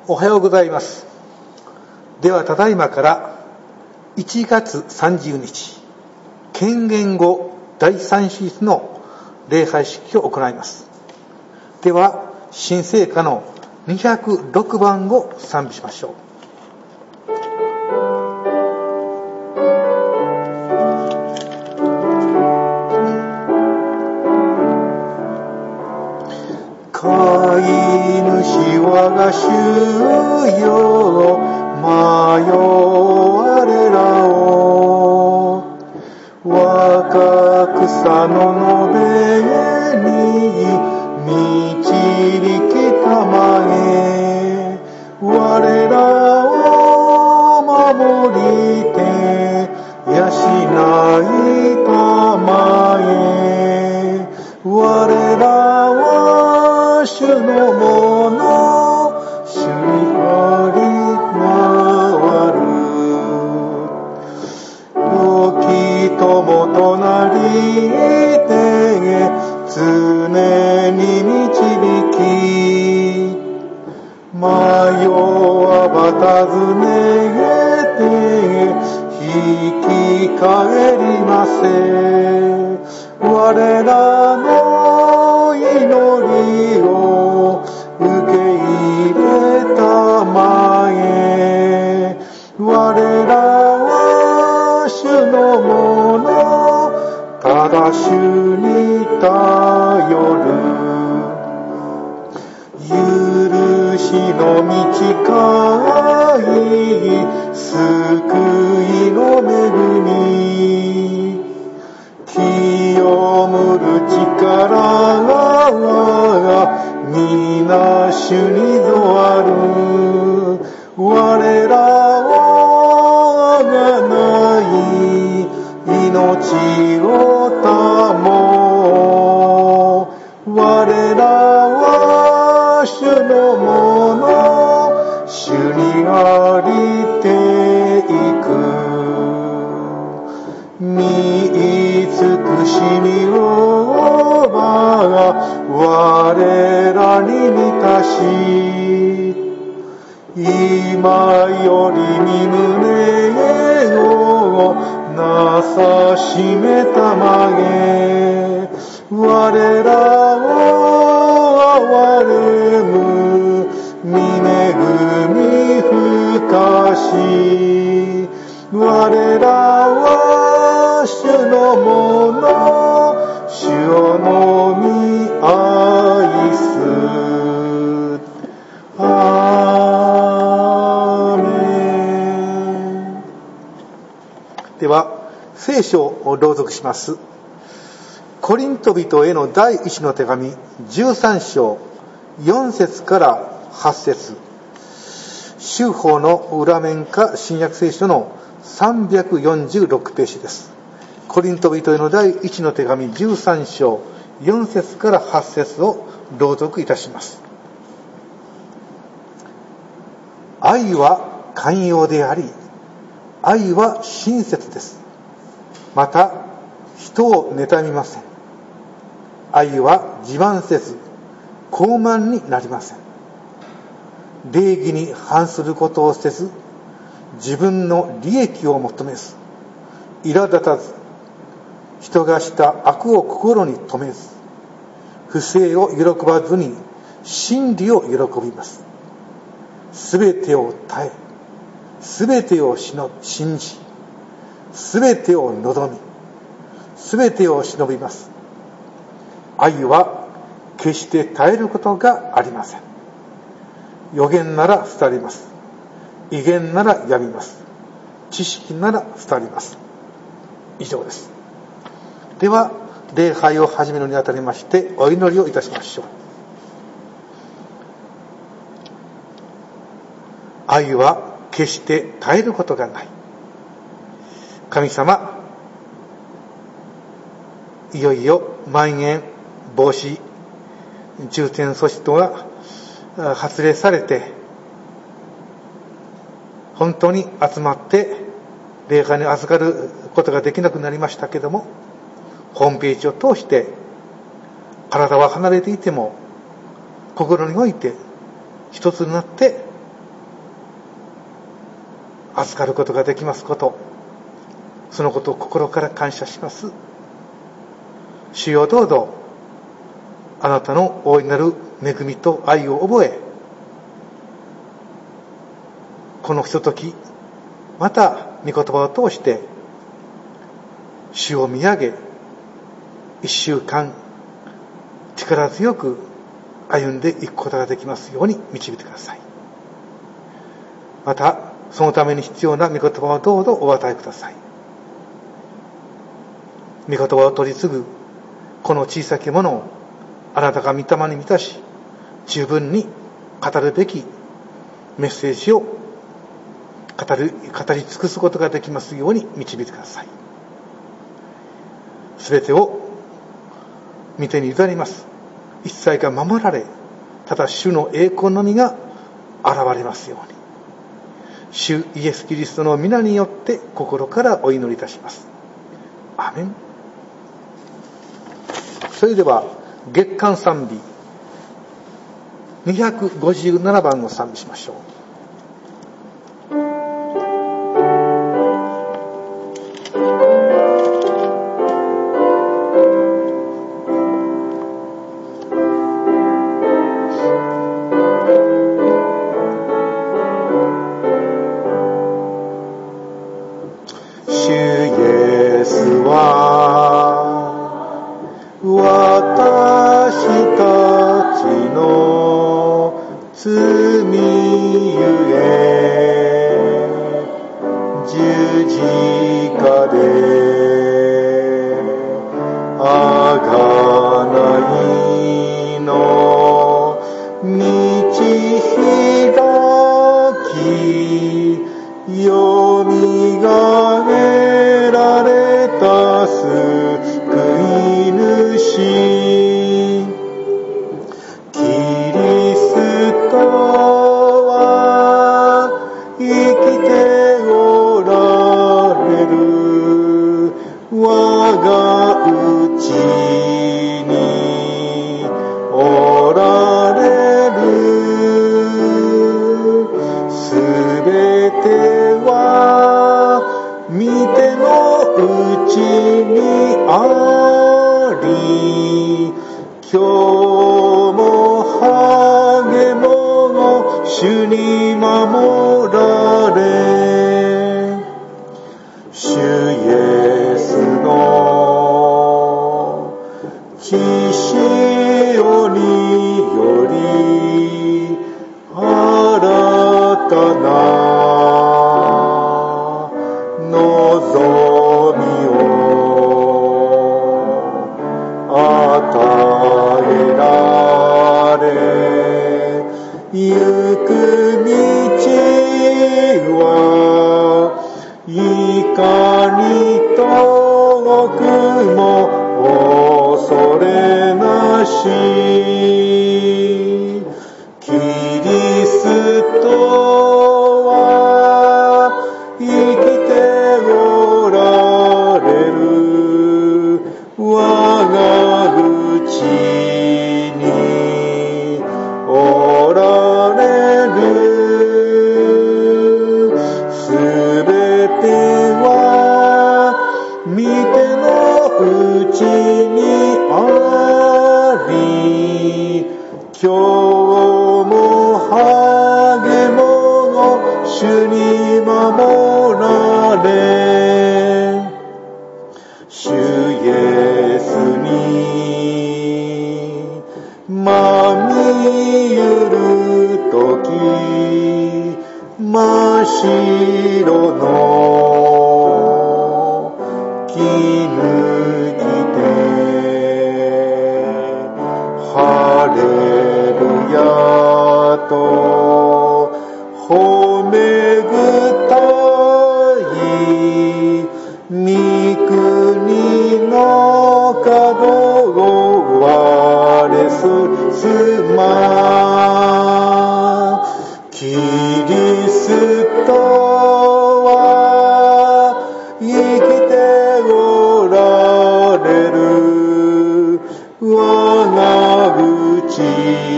おはようございます。ではただいまから1月30日建元後第3手術の礼拝式を行います。では新聖歌の206番を賛美しましょう。飼い主我が主よ迷われらを若草の野辺に導きたまえ我らを守りて養いたまえ我らは主のもの主にあり回る時ともとなりて常に導き迷わば尋ねて引き返りませ我らの祈りを受け入れたまえ我らは主のものただ主に頼る許しの道い救いの恵み清むる力は皆主にぞある我らをあがない命を保う我らは主のもの主にありていく見慈しみを我らに満たし今より身胸をなさしめたまえ我らを憐れむ御恵みふかし我らは主のもの主をのみ愛すアーメン。では聖書を朗読します。コリント人への第一の手紙13章4節から8節修法の裏面か新約聖書の346ページです。コリント人への第一の手紙13章4節から8節を朗読いたします。愛は寛容であり愛は親切です。また人を妬みません。愛は自慢せず傲慢になりません。礼儀に反することをせず自分の利益を求めず苛立たず人がした悪を心に留めず不正を喜ばずに真理を喜びます。すべてを耐えすべてを信じすべてを望みすべてを忍びます。愛は決して耐えることがありません。預言なら廃ります。異言ならやみます。知識なら廃ります。以上です。では礼拝を始めるにあたりましてお祈りをいたしましょう。愛は決して耐えることがない。神様、いよいよまん延防止重点措置等が発令されて本当に集まって礼拝に預かることができなくなりましたけども、ホームページを通して体は離れていても心において一つになって預かることができますこと、そのことを心から感謝します。主よ、どうぞあなたの大いなる恵みと愛を覚え、このひととき、また御言葉を通して主を見上げ、一週間力強く歩んでいくことができますように導いてください。またそのために必要な御言葉をどうぞお与えください。御言葉を取り継ぐこの小さきものをあなたが御霊に満たし、十分に語るべきメッセージを語り尽くすことができますように導いてください。すべてを御手に委ねます。一切が守られ、ただ主の栄光のみが現れますように、主イエス・キリストの皆によって心からお祈りいたします。アーメン。それでは月間賛美257番を賛美しましょう。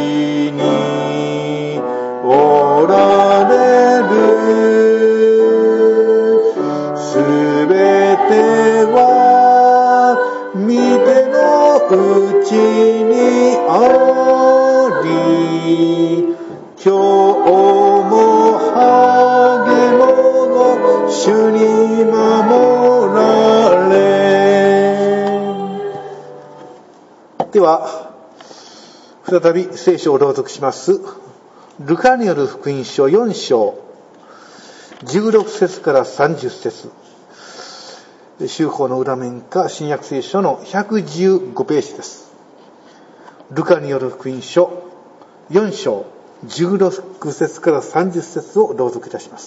おられる今日も励もう、主に守られ。では再び聖書を朗読します。ルカによる福音書4章16節から30節、修法の裏面か新約聖書の115ページです。ルカによる福音書4章16節から30節を朗読いたします。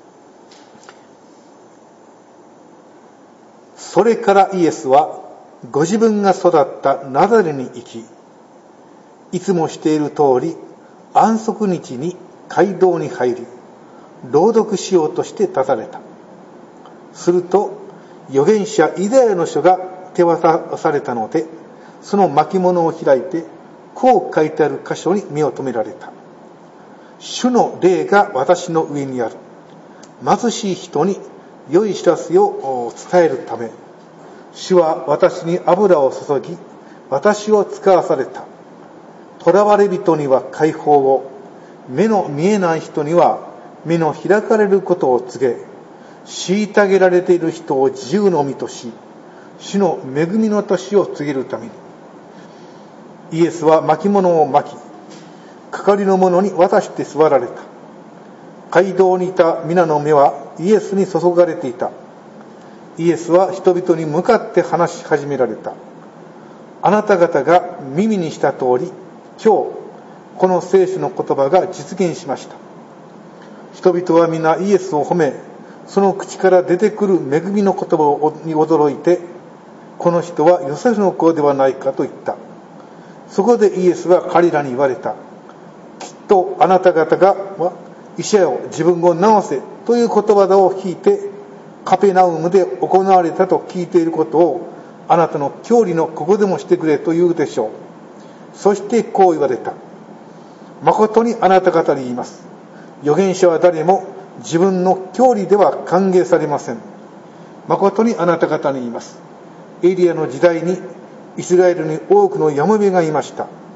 それからイエスはご自分が育ったナザレに行き、いつもしている通り安息日に街道に入り、朗読しようとして立たれた。すると預言者イザヤの書が手渡されたので、その巻物を開いてこう書いてある箇所に目を留められた。主の霊が私の上にある。貧しい人に良い知らせを伝えるため、主は私に油を注ぎ、私を使わされた。囚われ人には解放を、目の見えない人には目の開かれることを告げ、虐げられている人を自由の身とし、主の恵みの年を告げるために。イエスは巻物を巻き、係の者に渡して座られた。街道にいた皆の目はイエスに注がれていた。イエスは人々に向かって話し始められた。あなた方が耳にした通り、今日この聖書の言葉が実現しました。人々は皆イエスを褒め、その口から出てくる恵みの言葉に驚いて、この人はヨセフの子ではないかと言った。そこでイエスは彼らに言われた。きっとあなた方が医者よ自分を治せという言葉を聞いて、カペナウムで行われたと聞いていることをあなたの郷里のここでもしてくれと言うでしょう。そしてこう言われた。誠にあなた方に言います。預言者は誰も自分の郷里では歓迎されません。誠にあなた方に言います。エリアの時代にイスラエルに多くのやもめがいました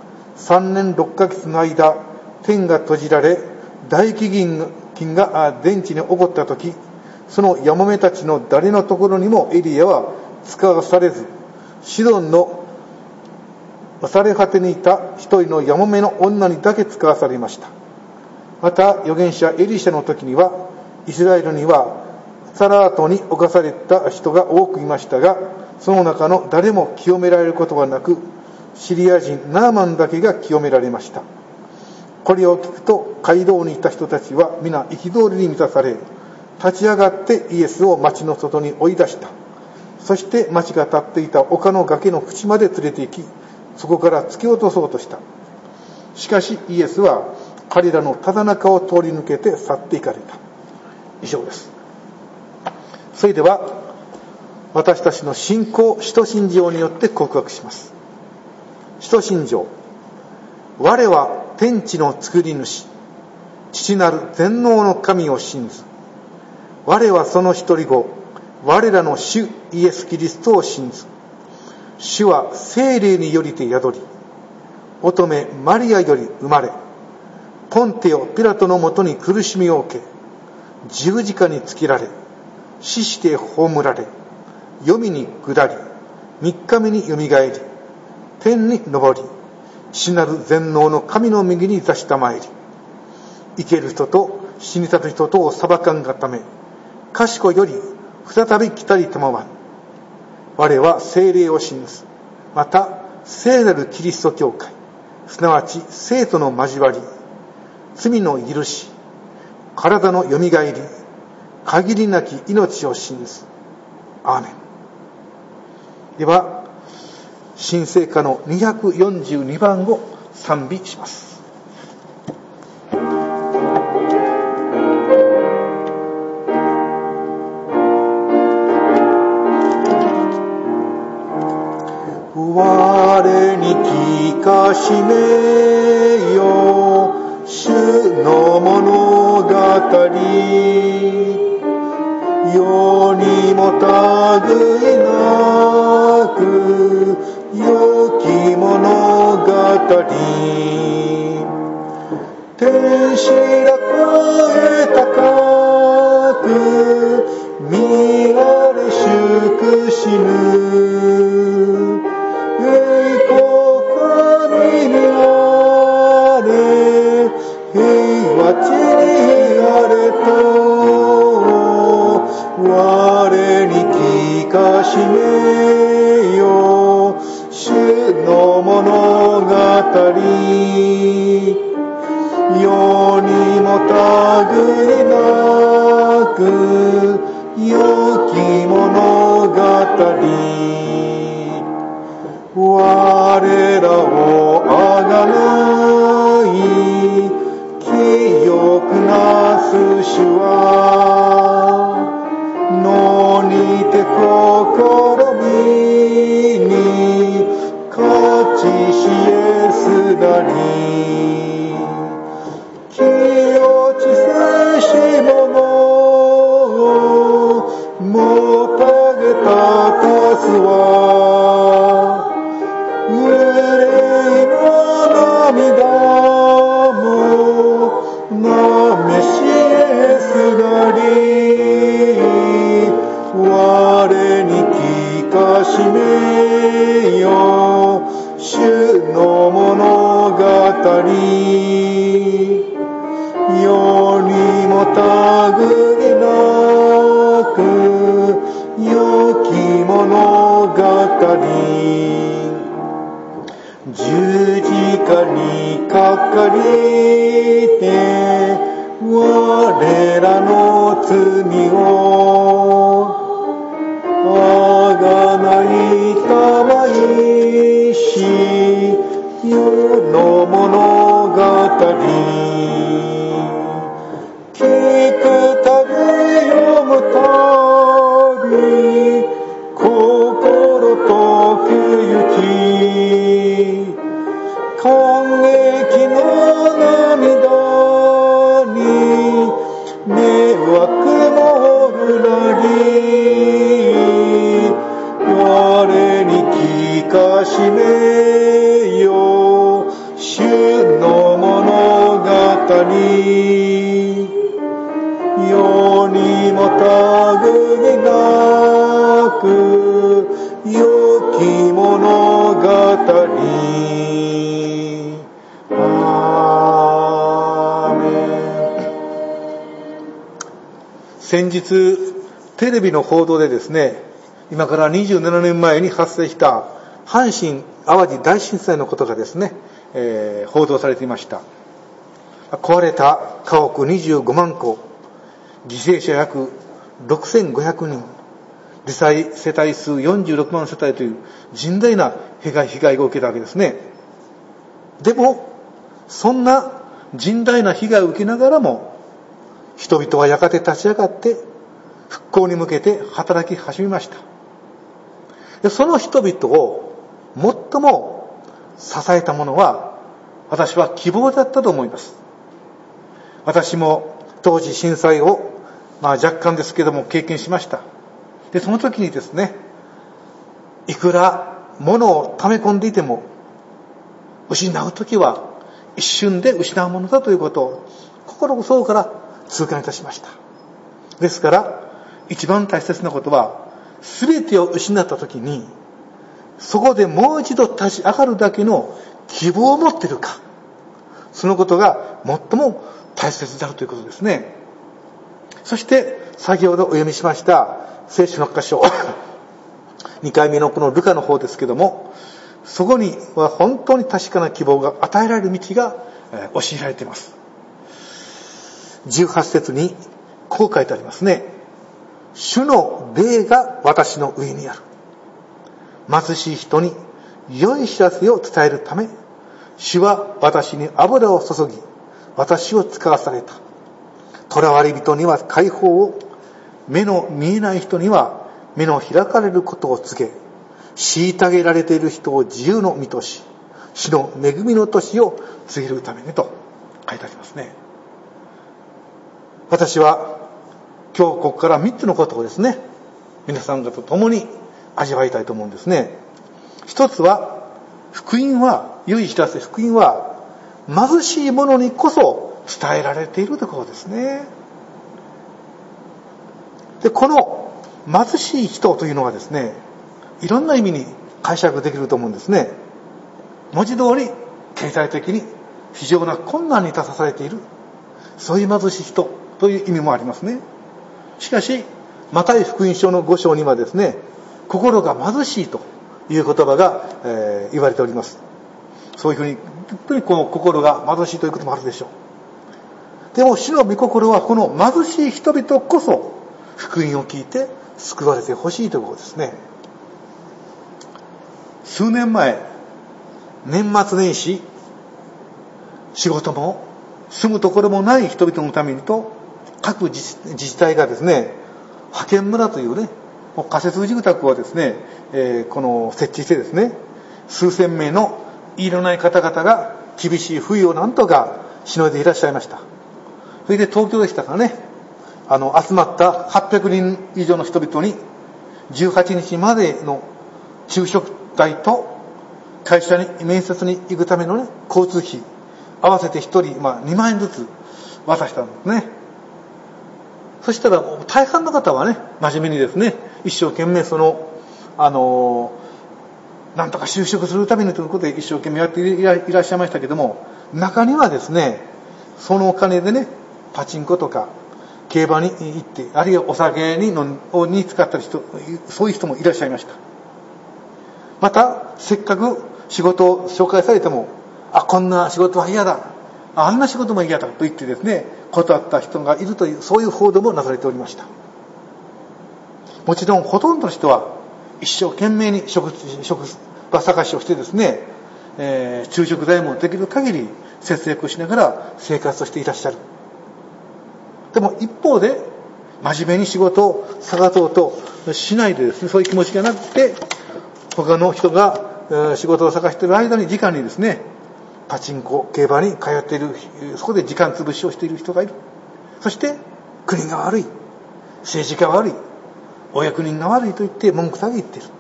。3年6ヶ月の間、天が閉じられ、大飢饉が全地に起こったとき、そのやもめたちの誰のところにもエリアは使わされず、シドンのされ果てにいた一人のやもめの女にだけ使わされました。また預言者エリシャの時には、イスラエルにはサラートに侵された人が多くいましたが、その中の誰も清められることはなく、シリア人ナーマンだけが清められました。これを聞くと街道にいた人たちは皆憤りに満たされ、立ち上がってイエスを町の外に追い出した。そして町が立っていた丘の崖の縁まで連れて行き、そこから突き落とそうとした。しかしイエスは彼らのただ中を通り抜けて去っていかれた。以上です。それでは私たちの信仰、使徒信条によって告白します。使徒信条。我は天地の作り主、父なる全能の神を信ず。我はその一人子、我らの主イエス・キリストを信ず。主は聖霊によりて宿り、乙女マリアより生まれ、ポンテオ・ピラトのもとに苦しみを受け、十字架につけられ、死して葬られ、黄泉に下り、三日目によみがえり、天に昇り、父なる全能の神の右に座したまえり、生ける人と死にたる人とを裁かんがため、賢より再び来たりたまわん。我は聖霊を信ず。また聖なるキリスト教会、すなわち聖との交わり、罪の許し、体のよみがえり、限りなき命を信ず。アーメン。では新聖歌の242番を賛美します。我に聞かしめよ主の物語、世にも類なく良き物語、 白く高く見られ祝しぬ栄光神にあれ平和地にあれと我に聞かしめよ主の物語世にもたぐいなく良き物語我らをあがない清くなす主はのにて試みに勝ちしえすなり清ちせし者もたげたかすは憂いの涙もなめしえすなり我に聞かしめよ主の物語世にもたぐいなく良き物語十字架にかかりて我らの罪をあがないたまいし世の物語聞くたび読むたび心とくゆき感激の涙に迷惑もるなり我に聞かしめよ主の物語世にもたぐいなく良き物語アーメン。先日テレビの報道でですね、今から27年前に発生した阪神・淡路大震災のことがですね、報道されていました。壊れた家屋25万戸、犠牲者約6500人、罹災世帯数46万世帯という甚大な被害を受けたわけですね。でもそんな甚大な被害を受けながらも人々はやがて立ち上がって復興に向けて働き始めました。でその人々を最も支えたものは私は希望だったと思います。私も当時震災を若干ですけども経験しました。でその時にですね、いくら物を溜め込んでいても失う時は一瞬で失うものだということを心の底から痛感いたしました。ですから一番大切なことは、全てを失った時にそこでもう一度立ち上がるだけの希望を持っているか、そのことが最も大切であるということですね。そして先ほどお読みしました聖書の箇所2回目のこのルカの方ですけども、そこには本当に確かな希望が与えられる道が教えられています。18節にこう書いてありますね。主の霊が私の上にある。貧しい人に良い知らせを伝えるため、主は私に油を注ぎ、私を使わされた。囚われ人には解放を、目の見えない人には目の開かれることを告げ、虐げられている人を自由の身とし、主の恵みの年を告げるためにと書いてありますね。私は今日ここから3つのことをですね、皆さん方と共に味わいたいと思うんですね。一つは、福音は、良い知らせ、福音は貧しい者にこそ伝えられているところですね。で、この貧しい人というのはですね、いろんな意味に解釈できると思うんですね。文字通り経済的に非常な困難に立たされている、そういう貧しい人という意味もありますね。しかしマタイ福音書の5章にはですね、心が貧しいという言葉が、言われております。そういうふうに本当にこの心が貧しいということもあるでしょう。でも主の御心はこの貧しい人々こそ福音を聞いて救われてほしいということですね。数年前、年末年始、仕事も住むところもない人々のためにと、各自治体がですね、派遣村というね、仮設住宅をですね、設置してですね、数千名の家のない方々が厳しい冬をなんとかしのいでいらっしゃいました。それで東京でしたかね、集まった800人以上の人々に18日までの昼食代と会社に面接に行くためのね、交通費合わせて1人、2万円ずつ渡したんですね。そしたら大半の方はね、真面目にですね、一生懸命なんとか就職するためにということで一生懸命やっていらっしゃいましたけども、中にはですね、そのお金でね、パチンコとか競馬に行って、あるいはお酒に使った人、そういう人もいらっしゃいました。またせっかく仕事を紹介されても、こんな仕事は嫌だ、あんな仕事も嫌だと言ってですね、断った人がいるという、そういう報道もなされておりました。もちろんほとんどの人は一生懸命に職場探しをしてですね、昼食代もできる限り節約をしながら生活をしていらっしゃる。でも一方で真面目に仕事を探そうとしないでですね、そういう気持ちがなくて、他の人が仕事を探している間に時間にですね、パチンコ競馬に通っている、そこで時間潰しをしている人がいる。そして国が悪い、政治家が悪い、お役人が悪いと言って文句だけ言っている。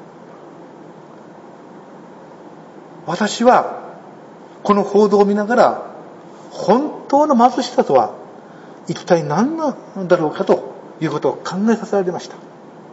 私はこの報道を見ながら、本当の貧しさとは一体何なんだろうかということを考えさせられました。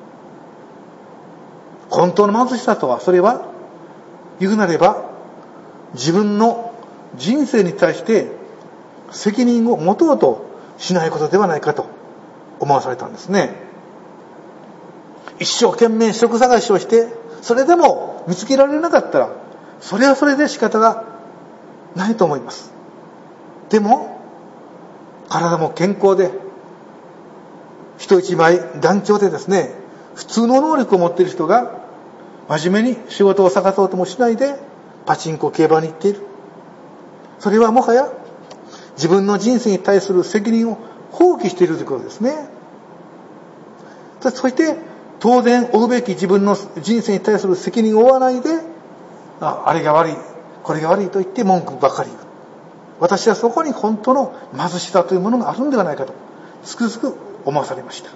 本当の貧しさとは、それは言うなれば自分の人生に対して責任を持とうとしないことではないかと思わされたんですね。一生懸命職探しをして、それでも見つけられなかったら、それはそれで仕方がないと思います。でも体も健康で人一倍団長でですね、普通の能力を持っている人が真面目に仕事を探そうともしないでパチンコ競馬に行っている。それはもはや自分の人生に対する責任を放棄しているということですね。そして当然負うべき自分の人生に対する責任を負わないで、あれが悪い、これが悪いと言って文句ばかり言う。私はそこに本当の貧しさというものがあるんではないかとつくづく思わされました。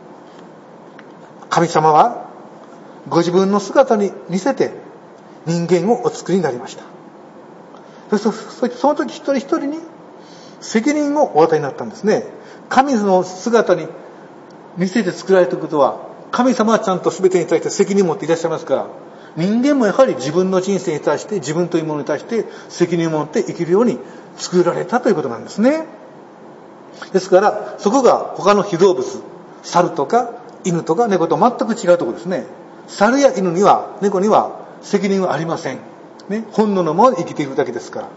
神様はご自分の姿に似せて人間をお作りになりました。その時一人一人に責任をお与えになったんですね。神の姿に似せて作られていることは、神様はちゃんと全てに対して責任を持っていらっしゃいますから、人間もやはり自分の人生に対して、自分というものに対して責任を持って生きるように作られたということなんですね。ですからそこが他の被造物、猿とか犬とか猫と全く違うところですね。猿や犬には、猫には責任はありません、ね、本能のままで生きているだけですから、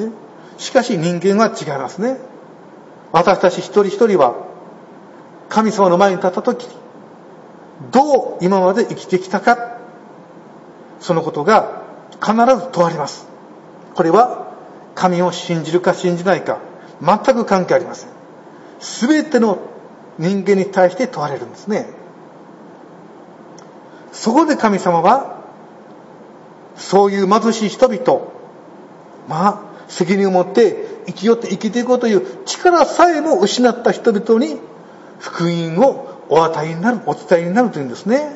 ね、しかし人間は違いますね。私たち一人一人は神様の前に立った時、どう今まで生きてきたか、そのことが必ず問われます。これは神を信じるか信じないか全く関係ありません。全ての人間に対して問われるんですね。そこで神様はそういう貧しい人々、責任を持って生きていこうという力さえも失った人々に福音をお与えになる、お伝えになるというんですね。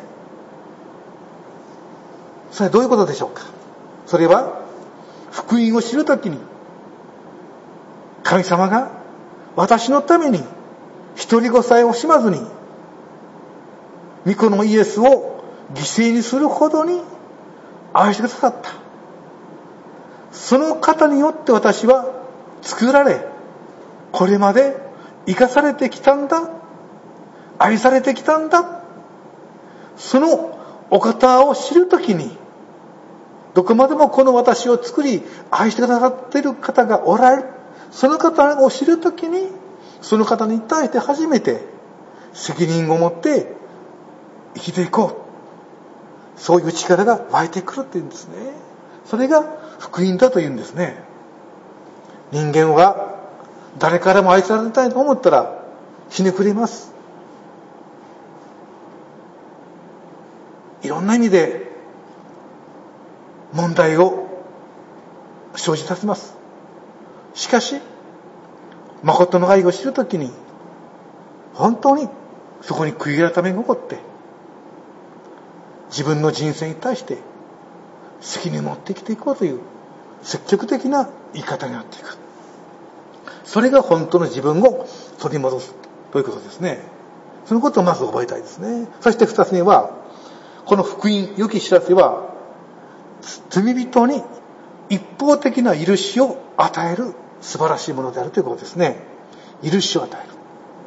それはどういうことでしょうか。それは福音を知るときに神様が私のために一人子さえ惜しまずに御子のイエスを犠牲にするほどに愛してくださった。その方によって私は作られ、これまで生かされてきたんだ、愛されてきたんだ。そのお方を知るときに、どこまでもこの私を作り愛してくださっている方がおられる。その方を知るときに、その方に対して初めて責任を持って生きていこう。そういう力が湧いてくるっていうんですね。それが福音だというんですね。人間は誰からも愛されたいと思ったらひねくれます。いろんな意味で問題を生じさせます。しかし誠の愛を知るときに本当にそこに悔い改めが起こって自分の人生に対して責任を持って生きていこうという積極的な言い方になっていく。それが本当の自分を取り戻すということですね。そのことをまず覚えたいですね。そして二つ目は、この福音、良き知らせは罪人に一方的な許しを与える素晴らしいものであるということですね。許しを与える。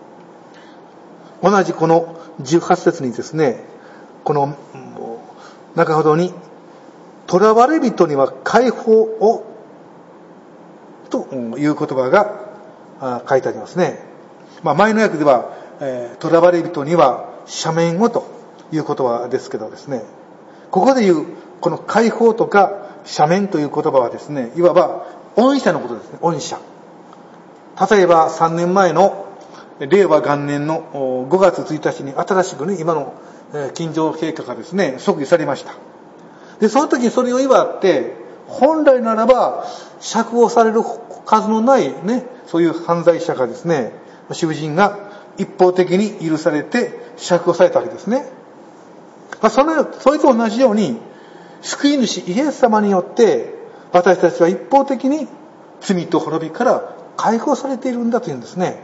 同じこの18節にですね、この中ほどに、囚われ人には解放をという言葉が書いてありますね。前の訳では、囚われ人には赦免をという言葉ですけどですね、ここで言うこの解放とか赦免という言葉はですね、いわば恩赦のことですね。恩赦。例えば3年前の令和元年の5月1日に新しくね、今の金城陛下がですね、即位されました。で、その時にそれを祝って、本来ならば釈放される数のないね、そういう犯罪者がですね、囚人が一方的に許されて釈放されたわけですね。それと同じように、救い主イエス様によって私たちは一方的に罪と滅びから解放されているんだというんですね。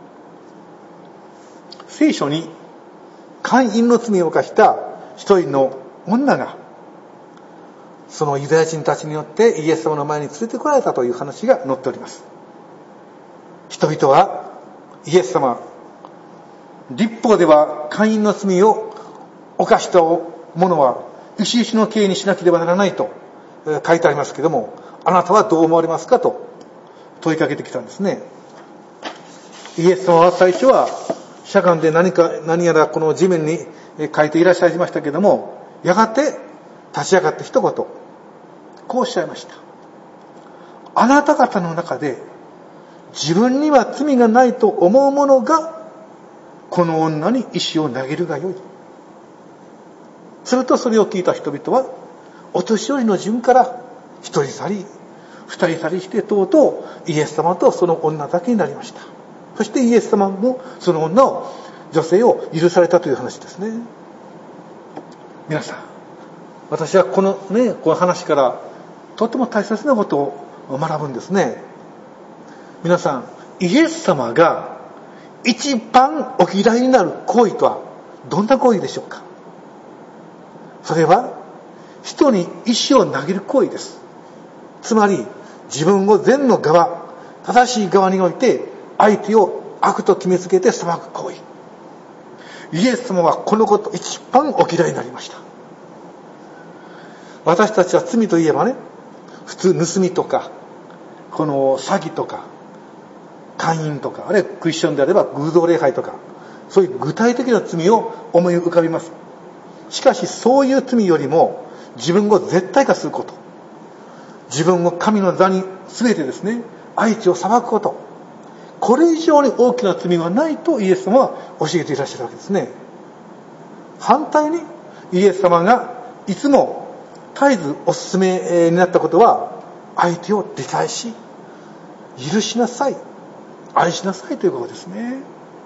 聖書に姦淫の罪を犯した一人の女がそのユダヤ人たちによってイエス様の前に連れてこられたという話が載っております。人々はイエス様、律法では姦淫の罪を犯した者は石々の刑にしなければならないと書いてありますけども、あなたはどう思われますかと問いかけてきたんですね。イエス様は最初はしゃがんで何やらこの地面に書いていらっしゃいましたけども、やがて立ち上がって一言こうおっしゃいました。あなた方の中で自分には罪がないと思う者がこの女に石を投げるがよい。するとそれを聞いた人々はお年寄りの順から一人去り二人去りしてとうとうイエス様とその女だけになりました。そしてイエス様もその女性を許されたという話ですね。皆さん、私はこの話からとても大切なことを学ぶんですね。皆さん、イエス様が一番お嫌いになる行為とはどんな行為でしょうか。それは人に石を投げる行為です。つまり自分を善の側、正しい側において相手を悪と決めつけて裁く行為。イエス様はこのこと一番お嫌いになりました。私たちは罪といえばね、普通盗みとかこの詐欺とか姦淫とか、あるいはクリスチャンであれば偶像礼拝とか、そういう具体的な罪を思い浮かびます。しかしそういう罪よりも自分を絶対化すること、自分を神の座に全てですね、相手を裁くこと、これ以上に大きな罪はないとイエス様は教えていらっしゃるわけですね。反対にイエス様がいつも絶えずお勧めになったことは、相手を理解し許しなさい、愛しなさいということですね。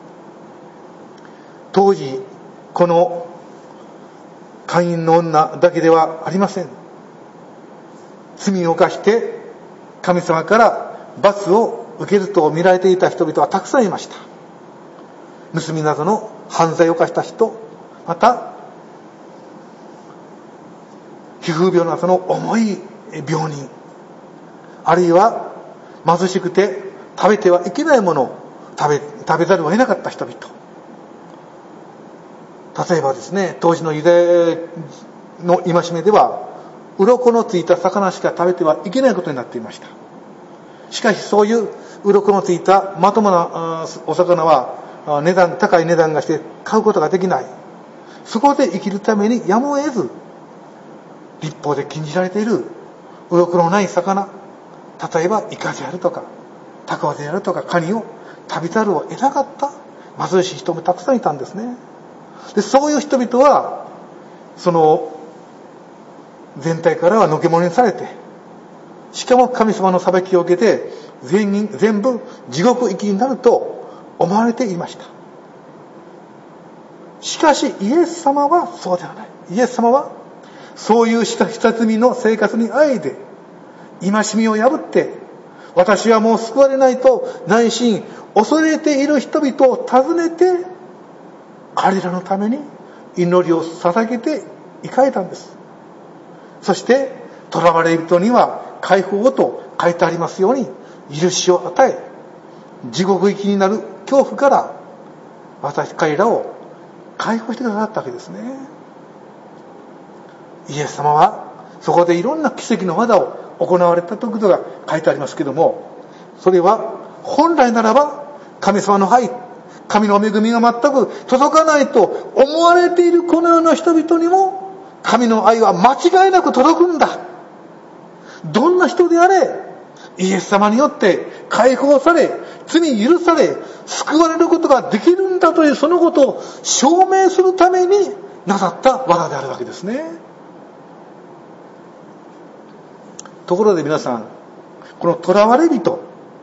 当時この姦淫の女だけではありません。罪を犯して神様から罰を受けると見られていた人々はたくさんいました。盗みなどの犯罪を犯した人、また皮膚病などの重い病人、あるいは貧しくて食べてはいけないものを食べざるを得なかった人々、例えばですね、当時のユダヤの戒めでは鱗のついた魚しか食べてはいけないことになっていました。しかしそういう鱗のついたまともなお魚は高い値段がして買うことができない。そこで生きるためにやむを得ず律法で禁じられている鱗のない魚、例えばイカであるとかタコであるとかカニを食べざるを得なかった貧しい人もたくさんいたんですね。で、そういう人々はその全体からはのけ者にされて、しかも神様の裁きを受けて全部地獄行きになると思われていました。しかしイエス様はそうではない。イエス様はそういう下積みの生活にあえいで戒めを破って、私はもう救われないと内心恐れている人々を訪ねて、彼らのために祈りを捧げていかれたんです。そして囚われ人には解放と書いてありますように、許しを与え、地獄行きになる恐怖から彼らを解放してくださったわけですね。イエス様はそこでいろんな奇跡の技を行われたということが書いてありますけども、それは本来ならば神様の愛、神の恵みが全く届かないと思われているこのような人々にも神の愛は間違いなく届くんだ。どんな人であれイエス様によって解放され、罪許され、救われることができるんだという、そのことを証明するためになさった技であるわけですね。ところで皆さん、この囚われ人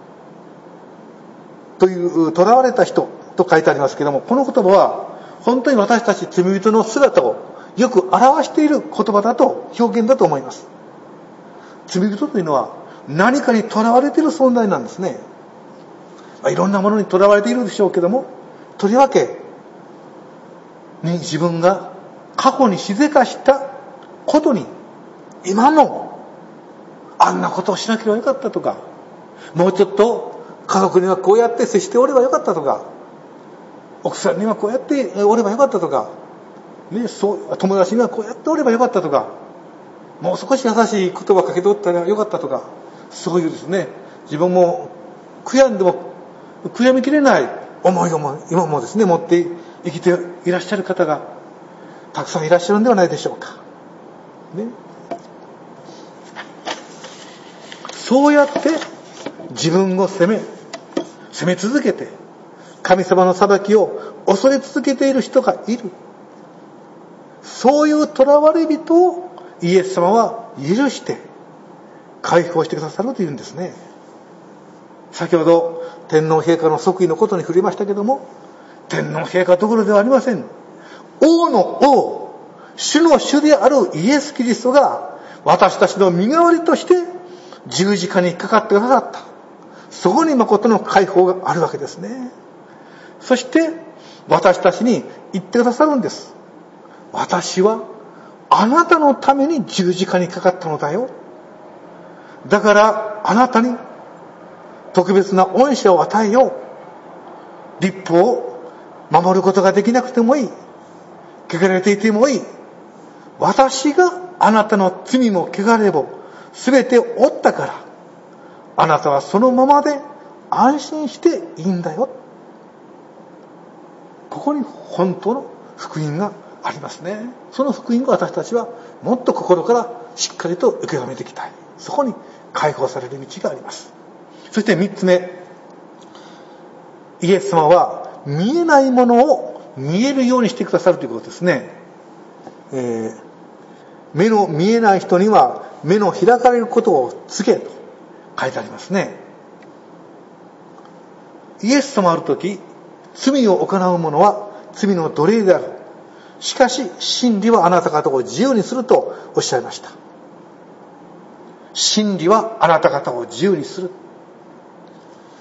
という囚われた人と書いてありますけども、この言葉は本当に私たち罪人の姿をよく表している言葉だと、表現だと思います。罪人というのは何かに囚われている存在なんですね。いろんなものに囚われているでしょうけども、とりわけに自分が過去にしでかしたことに、今のあんなことをしなければよかったとか、もうちょっと家族にはこうやって接しておればよかったとか、奥さんにはこうやっておればよかったとか、ね、友達にはこうやっておればよかったとか、もう少し優しい言葉かけておったらよかったとか、そういうですね、自分も悔やんでも悔やみきれない思いを今もですね持って生きていらっしゃる方がたくさんいらっしゃるんではないでしょうか、ね、そうやって自分を責め続けて神様の裁きを恐れ続けている人がいる。そういう囚われ人をイエス様は許して解放してくださるというんですね。先ほど天皇陛下の即位のことに触れましたけども、天皇陛下どころではありません。王の王、主の主であるイエス・キリストが私たちの身代わりとして十字架にかかってくださった。そこに誠の解放があるわけですね。そして私たちに言ってくださるんです。私はあなたのために十字架にかかったのだよ。だからあなたに特別な恩赦を与えよう。律法を守ることができなくてもいい。汚れていてもいい。私があなたの罪も汚れも全て負ったから、あなたはそのままで安心していいんだよ。ここに本当の福音がありますね。その福音を私たちはもっと心からしっかりと受け止めていきたい。そこに解放される道があります。そして3つ目、イエス様は見えないものを見えるようにしてくださるということですね。目の見えない人には目の開かれることを告げと書いてありますね。イエス様あるとき、罪を行う者は罪の奴隷である。しかし真理はあなた方を自由にするとおっしゃいました。真理はあなた方を自由にする。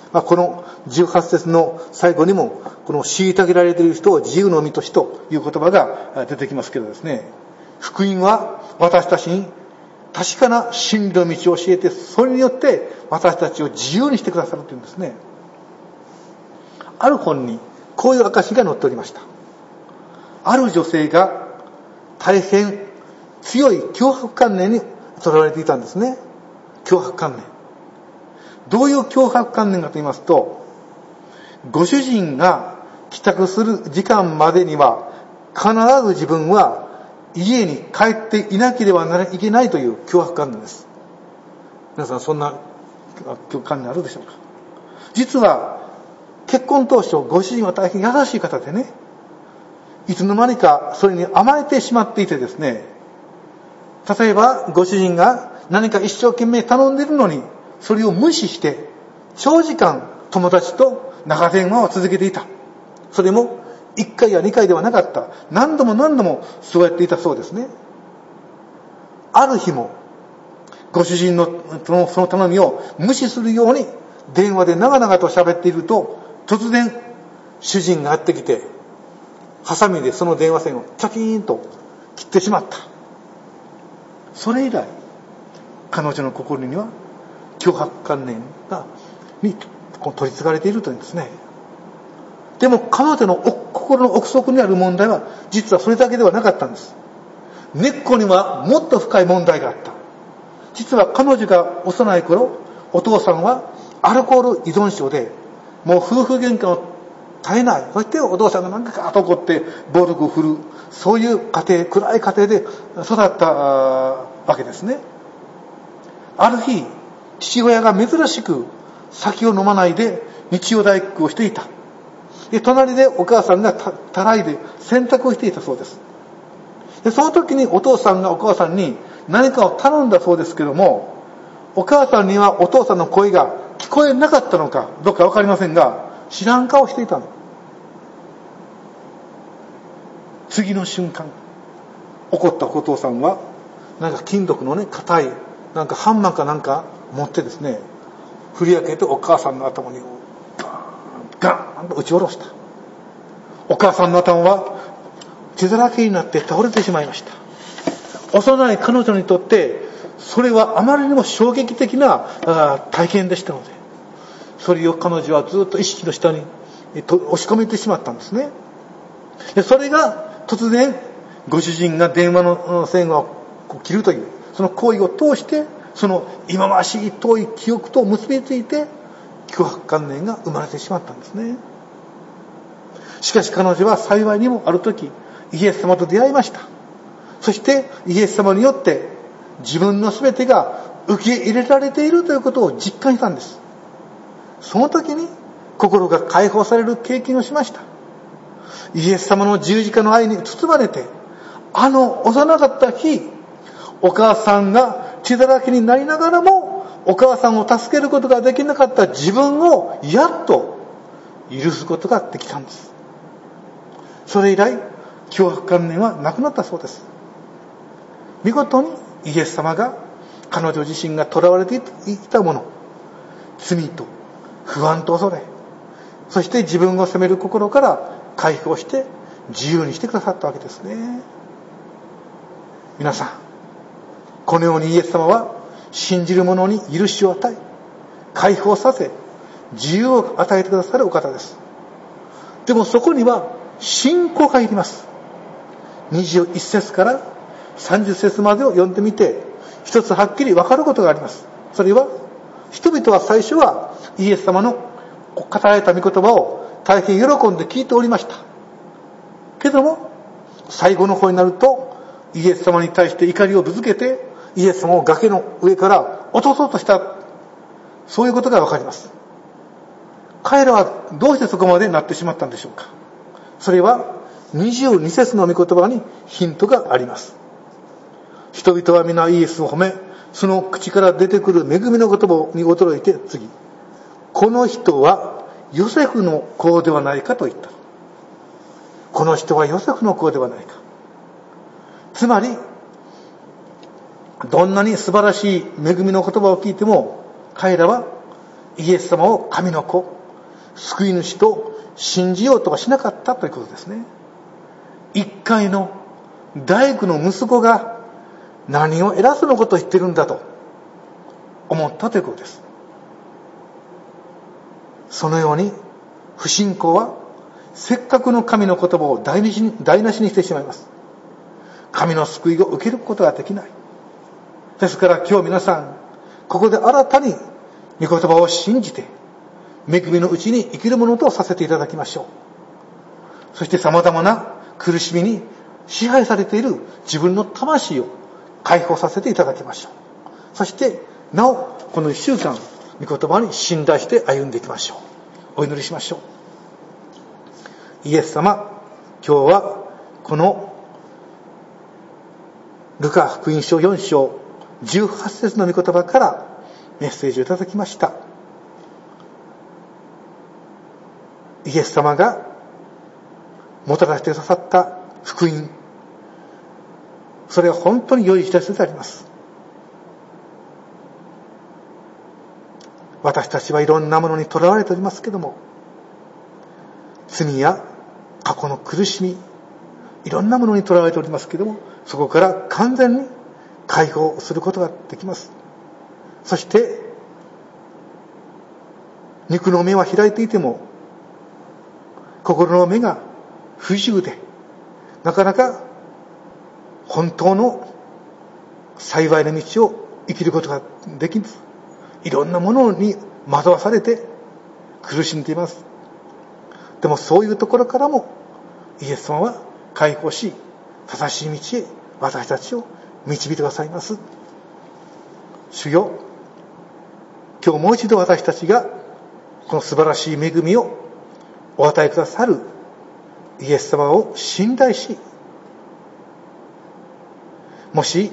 この18節の最後にも、この虐げられている人を自由の身としという言葉が出てきますけどですね、福音は私たちに確かな真理の道を教えて、それによって私たちを自由にしてくださるというんですね。ある本にこういう証が載っておりました。ある女性が大変強い脅迫観念にとらわれていたんですね。脅迫観念。どういう脅迫観念かと言いますと、ご主人が帰宅する時間までには必ず自分は家に帰っていなければいけないという脅迫観念です。皆さんそんな観念あるでしょうか。実は結婚当初、ご主人は大変優しい方でね、いつの間にかそれに甘えてしまっていてですね、例えばご主人が何か一生懸命頼んでいるのに、それを無視して長時間友達と長電話を続けていた。それも1回や2回ではなかった。何度もそうやっていたそうですね。ある日もご主人のその頼みを無視するように電話で長々と喋っていると、突然主人がやってきてハサミでその電話線をチャキーンと切ってしまった。それ以来彼女の心には脅迫観念に取り継がれているというんですね。でも彼女の心の奥底にある問題は実はそれだけではなかったんです。根っこにはもっと深い問題があった。実は彼女が幼い頃、お父さんはアルコール依存症で、もう夫婦喧嘩を絶えない。そしてお父さんが何かガーッと怒って暴力を振る、そういう家庭、暗い家庭で育ったわけですね。ある日、父親が珍しく酒を飲まないで日曜大工をしていた。で、隣でお母さんがたらいで洗濯をしていたそうです。で、その時にお父さんがお母さんに何かを頼んだそうですけども、お母さんにはお父さんの声が聞こえなかったのかどうかわかりませんが、知らん顔していたの。次の瞬間、怒ったお父さんはなんか金属のね、硬いなんかハンマーかなんか持ってですね、振り上げてお母さんの頭にガーンと打ち下ろした。お母さんの頭は血だらけになって倒れてしまいました。幼い彼女にとってそれはあまりにも衝撃的な体験でしたので、それを彼女はずっと意識の下に押し込めてしまったんですね。で、それが突然ご主人が電話の線を切るというその行為を通して、その忌まわしい遠い記憶と結びついて脅迫観念が生まれてしまったんですね。しかし彼女は幸いにもある時イエス様と出会いました。そしてイエス様によって自分の全てが受け入れられているということを実感したんです。その時に心が解放される経験をしました。イエス様の十字架の愛に包まれて、幼かった日、お母さんが血だらけになりながらもお母さんを助けることができなかった自分をやっと許すことができたんです。それ以来脅迫観念はなくなったそうです。見事にイエス様が彼女自身が囚われていたもの、罪と不安と恐れ、そして自分を責める心から解放して自由にしてくださったわけですね。皆さん、このようにイエス様は信じる者に許しを与え、解放させ、自由を与えてくださるお方です。でもそこには信仰がいります。21節から30節までを読んでみて、一つはっきり分かることがあります。それは、人々は最初はイエス様の語られた御言葉を大変喜んで聞いておりました。けども、最後の方になると、イエス様に対して怒りをぶつけて、イエス様を崖の上から落とそうとした。そういうことが分かります。彼らはどうしてそこまでなってしまったんでしょうか。それは22節の御言葉にヒントがあります。人々は皆イエスを褒め、その口から出てくる恵みの言葉に驚いて、次、この人はヨセフの子ではないかと言った。この人はヨセフの子ではないか。つまり、どんなに素晴らしい恵みの言葉を聞いても、彼らはイエス様を神の子、救い主と信じようとはしなかったということですね。一介の大工の息子が何を偉そうなことを言ってるんだと思ったということです。そのように不信仰はせっかくの神の言葉を台無しにしてしまいます。神の救いを受けることができない。ですから今日皆さん、ここで新たに御言葉を信じて恵みのうちに生きるものとさせていただきましょう。そして様々な苦しみに支配されている自分の魂を解放させていただきましょう。そしてなおこの1週間御言葉に信頼して歩んでいきましょう。お祈りしましょう。イエス様、今日はこのルカ福音書4章18節の御言葉からメッセージをいただきました。イエス様がもたらしてくださった福音、それは本当に良い知らせであります。私たちはいろんなものにとらわれておりますけども、罪や過去の苦しみ、いろんなものにとらわれておりますけども、そこから完全に解放することができます。そして肉の目は開いていても心の目が不自由で、なかなか本当の幸いの道を生きることができず、いろんなものに惑わされて苦しんでいます。でもそういうところからもイエス様は解放し、正しい道へ私たちを導いてくださいます。主よ、今日もう一度私たちがこの素晴らしい恵みをお与えくださるイエス様を信頼し、もし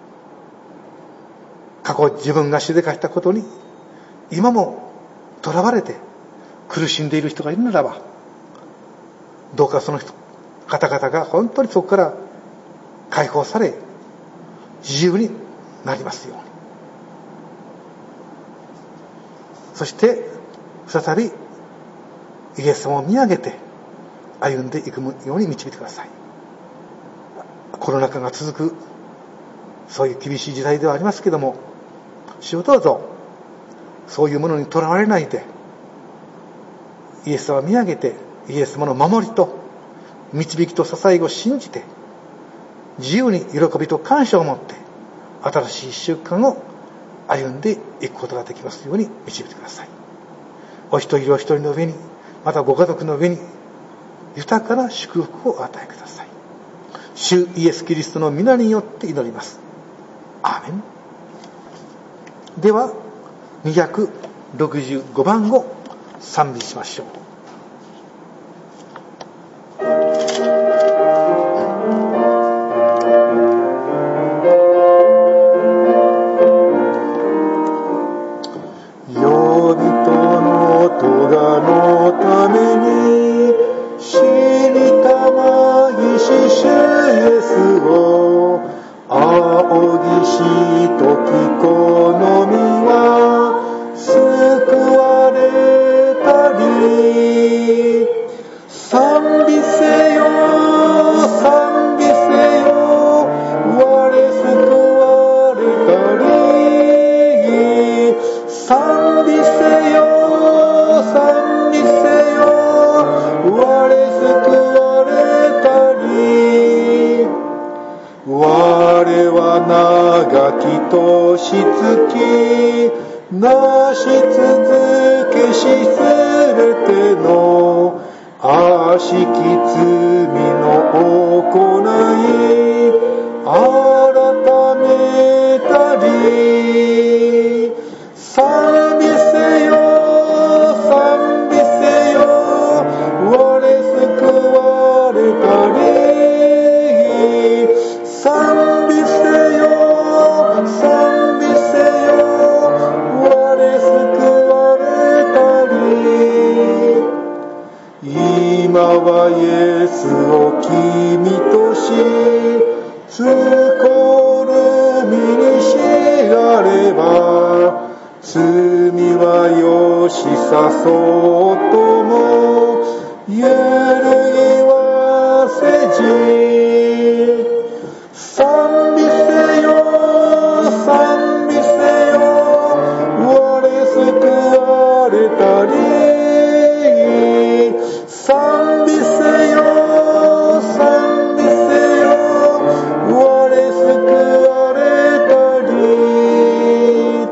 過去自分がしでかしたことに今もとらわれて苦しんでいる人がいるならば、どうかその方々が本当にそこから解放され自由になりますように。そして再びイエス様を見上げて歩んでいくように導いてください。コロナ禍が続くそういう厳しい時代ではありますけども、主をどうぞそういうものにとらわれないでイエス様を見上げて、イエス様の守りと導きと支えを信じて自由に喜びと感謝を持って新しい1週間を歩んでいくことができますように導いてください。お一人お一人の上に、またご家族の上に豊かな祝福をお与えください。主イエスキリストの皆によって祈ります。アーメン。では265番を賛美しましょう。 罪はよしさそうとも揺るぎはせじ、賛美せよ賛美せよ、我救われたり、賛美せよ賛美せよ、我救われたり。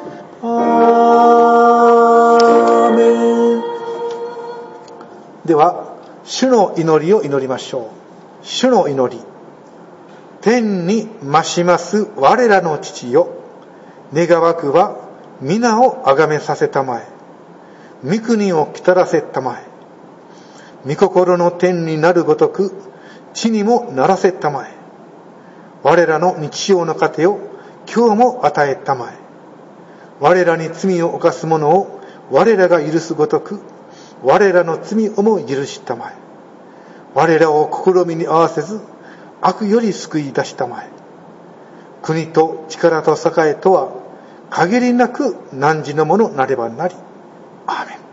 アーメン。では主の祈りを祈りましょう。主の祈り。天に増します我らの父よ、願わくは皆をあがめさせたまえ、御国を来たらせたまえ、御心の天になるごとく地にもならせたまえ、我らの日曜の糧を今日も与えたまえ、我らに罪を犯す者を我らが許すごとく我らの罪をも許したまえ、我らを試みに合わせず悪より救い出したまえ、国と力と栄とは限りなく汝のものなればなり。アーメ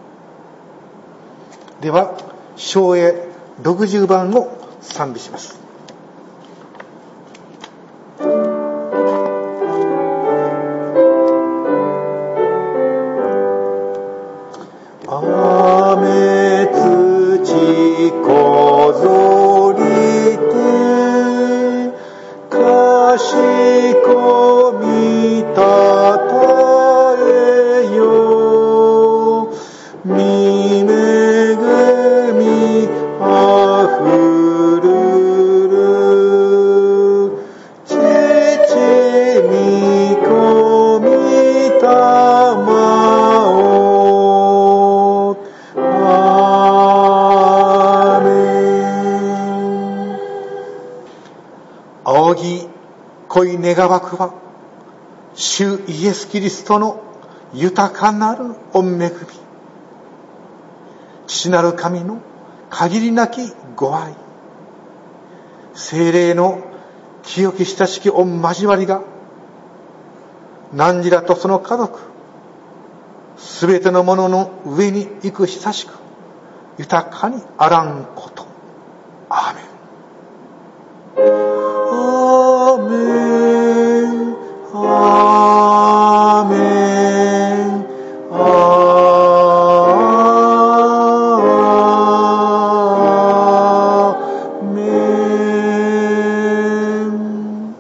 ン。では唱詠60番を賛美します。雨土こぞりてかしこみたたえよ、みめぐみあふるる、ちちみこみたまお。アーメン。仰ぎ恋願わくは主イエスキリストの豊かなる御恵み、父なる神の限りなきご愛、聖霊の清き親しき御交わりが汝らとその家族すべてのものの上に行く久しく豊かにあらんこと。アーメン。アーメン。アーメン。アーメン。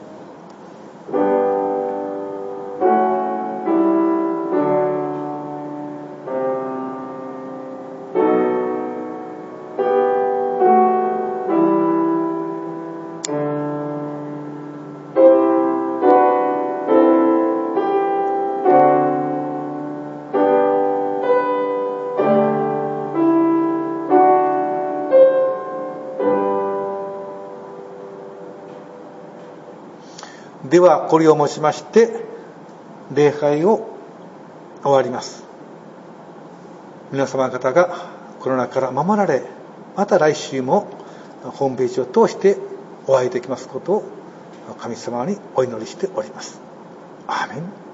ではこれをもちまして礼拝を終わります。皆様方がコロナから守られ、また来週もホームページを通してお会いできますことを神様にお祈りしております。アーメン。